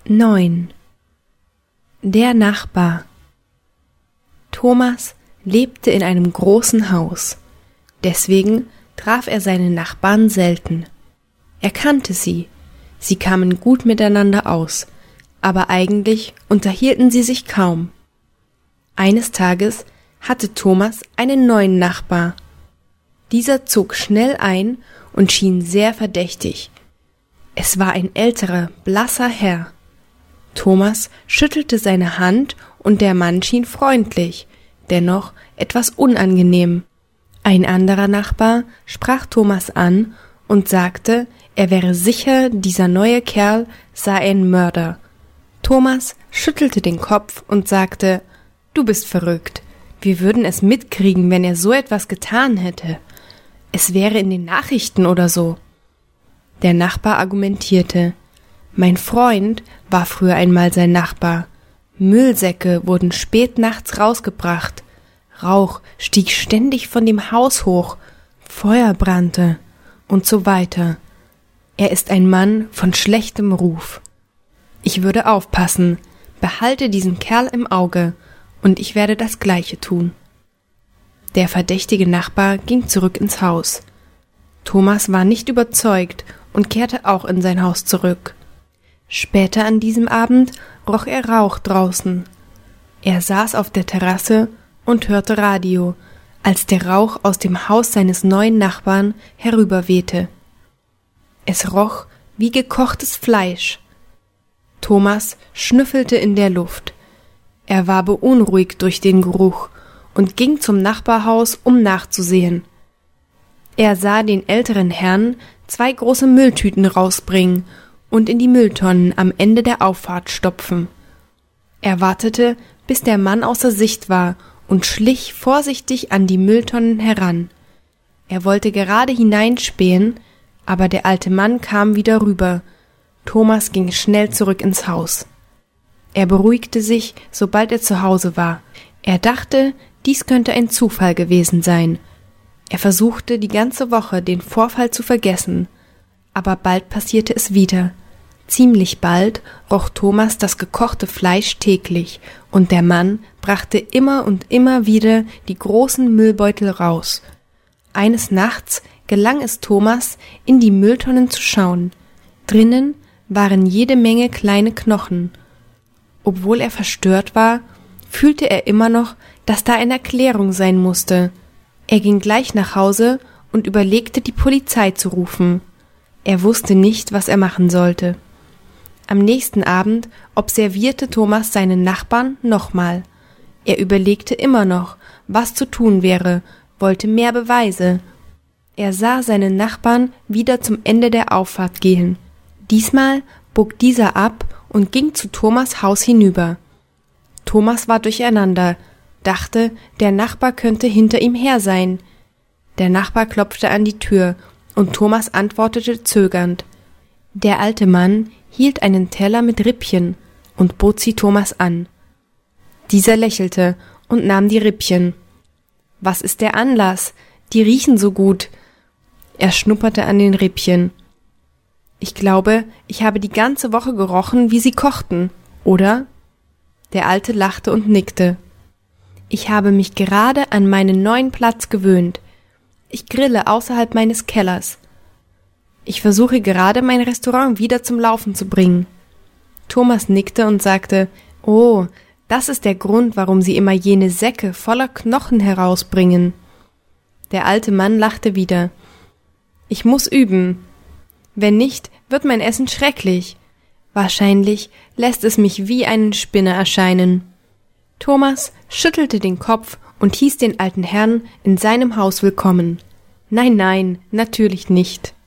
9. Der Nachbar. Thomas lebte in einem großen Haus. Deswegen traf er seine Nachbarn selten. Er kannte sie. Sie kamen gut miteinander aus, aber eigentlich unterhielten sie sich kaum. Eines Tages hatte Thomas einen neuen Nachbar. Dieser zog schnell ein und schien sehr verdächtig. Es war ein älterer, blasser Herr. Thomas schüttelte seine Hand und der Mann schien freundlich, dennoch etwas unangenehm. Ein anderer Nachbar sprach Thomas an und sagte, er wäre sicher, dieser neue Kerl sei ein Mörder. Thomas schüttelte den Kopf und sagte, »Du bist verrückt. Wir würden es mitkriegen, wenn er so etwas getan hätte. Es wäre in den Nachrichten oder so.« Der Nachbar argumentierte, »Mein Freund war früher einmal sein Nachbar. Müllsäcke wurden spät nachts rausgebracht. Rauch stieg ständig von dem Haus hoch, Feuer brannte und so weiter. Er ist ein Mann von schlechtem Ruf. Ich würde aufpassen, behalte diesen Kerl im Auge und ich werde das Gleiche tun.« Der verdächtige Nachbar ging zurück ins Haus. Thomas war nicht überzeugt und kehrte auch in sein Haus zurück. Später an diesem Abend roch er Rauch draußen. Er saß auf der Terrasse und hörte Radio, als der Rauch aus dem Haus seines neuen Nachbarn herüberwehte. Es roch wie gekochtes Fleisch. Thomas schnüffelte in der Luft. Er war beunruhigt durch den Geruch und ging zum Nachbarhaus, um nachzusehen. Er sah den älteren Herrn 2 große Mülltüten rausbringen und in die Mülltonnen am Ende der Auffahrt stopfen. Er wartete, bis der Mann außer Sicht war und schlich vorsichtig an die Mülltonnen heran. Er wollte gerade hineinspähen, aber der alte Mann kam wieder rüber. Thomas ging schnell zurück ins Haus. Er beruhigte sich, sobald er zu Hause war. Er dachte, dies könnte ein Zufall gewesen sein. Er versuchte die ganze Woche, den Vorfall zu vergessen. Aber bald passierte es wieder. Ziemlich bald roch Thomas das gekochte Fleisch täglich und der Mann brachte immer und immer wieder die großen Müllbeutel raus. Eines Nachts gelang es Thomas, in die Mülltonnen zu schauen. Drinnen waren jede Menge kleine Knochen. Obwohl er verstört war, fühlte er immer noch, dass da eine Erklärung sein musste. Er ging gleich nach Hause und überlegte, die Polizei zu rufen. Er wusste nicht, was er machen sollte. Am nächsten Abend observierte Thomas seinen Nachbarn nochmal. Er überlegte immer noch, was zu tun wäre, wollte mehr Beweise. Er sah seinen Nachbarn wieder zum Ende der Auffahrt gehen. Diesmal bog dieser ab und ging zu Thomas' Haus hinüber. Thomas war durcheinander, dachte, der Nachbar könnte hinter ihm her sein. Der Nachbar klopfte an die Tür und Thomas antwortete zögernd. Der alte Mann hielt einen Teller mit Rippchen und bot sie Thomas an. Dieser lächelte und nahm die Rippchen. »Was ist der Anlass? Die riechen so gut.« Er schnupperte an den Rippchen. »Ich glaube, ich habe die ganze Woche gerochen, wie sie kochten, oder?« Der Alte lachte und nickte. »Ich habe mich gerade an meinen neuen Platz gewöhnt. Ich grille außerhalb meines Kellers. Ich versuche gerade, mein Restaurant wieder zum Laufen zu bringen.« Thomas nickte und sagte, »Oh, das ist der Grund, warum Sie immer jene Säcke voller Knochen herausbringen.« Der alte Mann lachte wieder. »Ich muss üben. Wenn nicht, wird mein Essen schrecklich. Wahrscheinlich lässt es mich wie einen Spinner erscheinen.« Thomas schüttelte den Kopf und hieß den alten Herrn in seinem Haus willkommen. »Nein, nein, natürlich nicht.«